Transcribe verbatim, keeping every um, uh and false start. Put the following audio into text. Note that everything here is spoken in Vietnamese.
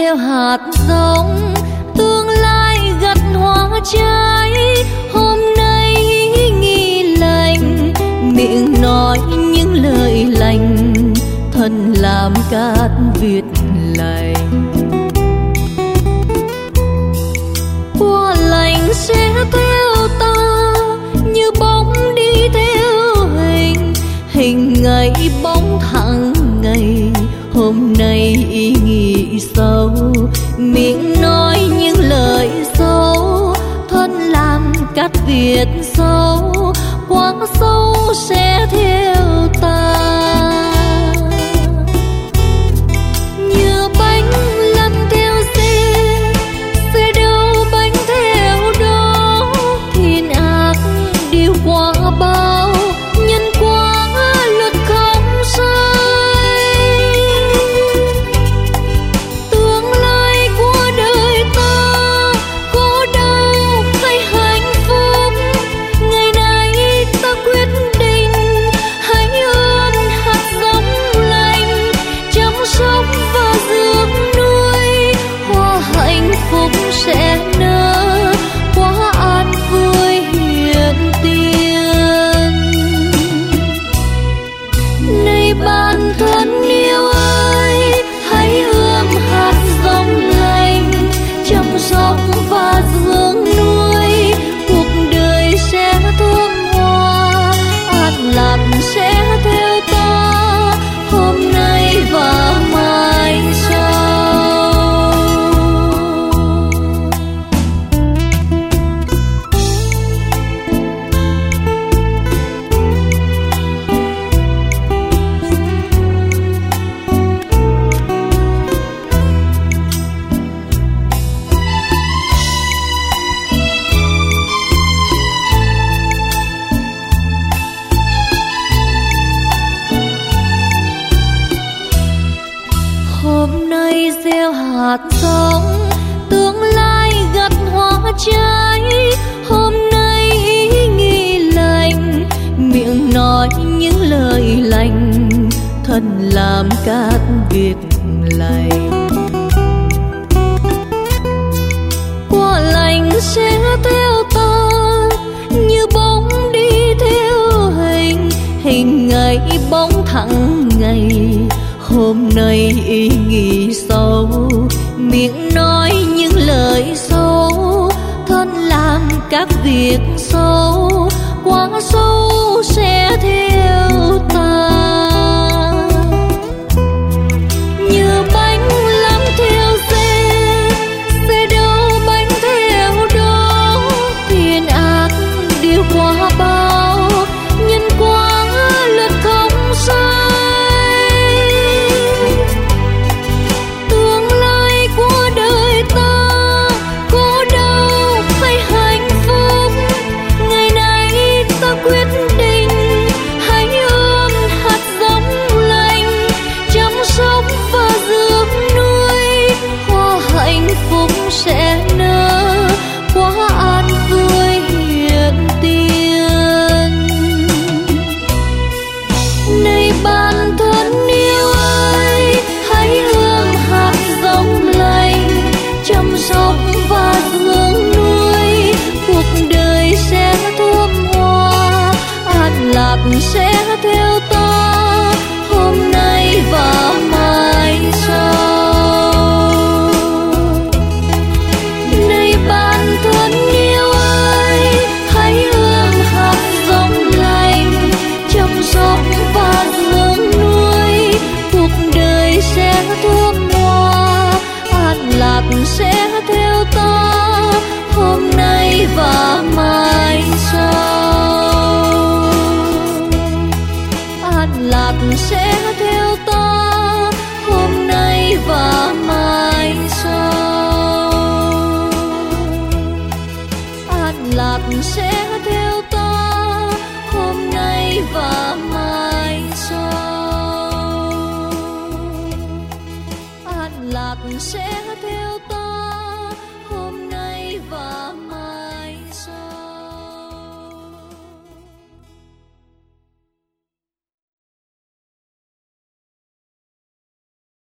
gieo hạt giống, tương lai gặt hoa trái. Hôm nay nghi lành, miệng nói những lời lành, thân làm cát Việt lành. Qua lành sẽ theo ta như bóng đi theo hình, hình ngày bóng thẳng ngày. Hôm nay ý nghĩ sâu, miệng nói những lời xấu, thân làm cát Việt sâu. Quá sâu sẽ theo ta như bánh lăn theo xe, xe đâu bánh theo đó. Thiên ác điều qua bao, nhân quả luật không sai. Tương lai của đời ta khổ đau hay hạnh phúc, ngày nay ta quyết định hãy ươm hạt giống lành, chăm sóc và dưỡng nuôi. Hoa hạnh phúc sẽ nở, hoa an vui hiện tiền. Này bạn thân yêu ơi, hãy ươm hạt giống lành, chăm sóc và dưỡng nuôi. Cuộc đời sẽ thơm hoa, an lạc sẽ theo ta hôm nay và mai sau. Hôm nay gieo hạt giống, tương lai gặt hoa trái. Hôm nay ý nghĩ lành, miệng nói những lời lành, thân làm cát Việt lành. Quả lành sẽ theo ta như bóng đi theo hình, hình ngày bóng thẳng ngày. Hôm nay ý nghĩ sâu, miệng nói những lời xấu, thân làm các việc xấu. Quá sâu sẽ theo ta như bánh lăn theo xe, xe đâu bánh theo đó. Thiên ác điều qua bao, nhân quả luật không sai. Tương lai của đời ta khổ đau hay hạnh phúc, ngày nay ta quyết định hãy ươm hạt giống lành, chăm sóc và dưỡng nuôi. Hoa hạnh phúc sẽ nở, hoa an vui hiện tiền. Này bạn thân yêu ơi, hãy ươm hạt giống lành, chăm sóc và dưỡng nuôi. Cuộc đời sẽ thơm hoa, an lạc sẽ theo ta hôm nay và mai sau. Này bạn thân yêu ơi, hãy ươm hạt giống lành, chăm sóc và dưỡng nuôi. Cuộc đời sẽ thơm hoa, an lạc sẽ theo ta hôm nay và mai sau. An lạc sẽ theo ta hôm nay và mai sau. An lạc sẽ theo ta hôm nay và mai sau. An lạc sẽ theo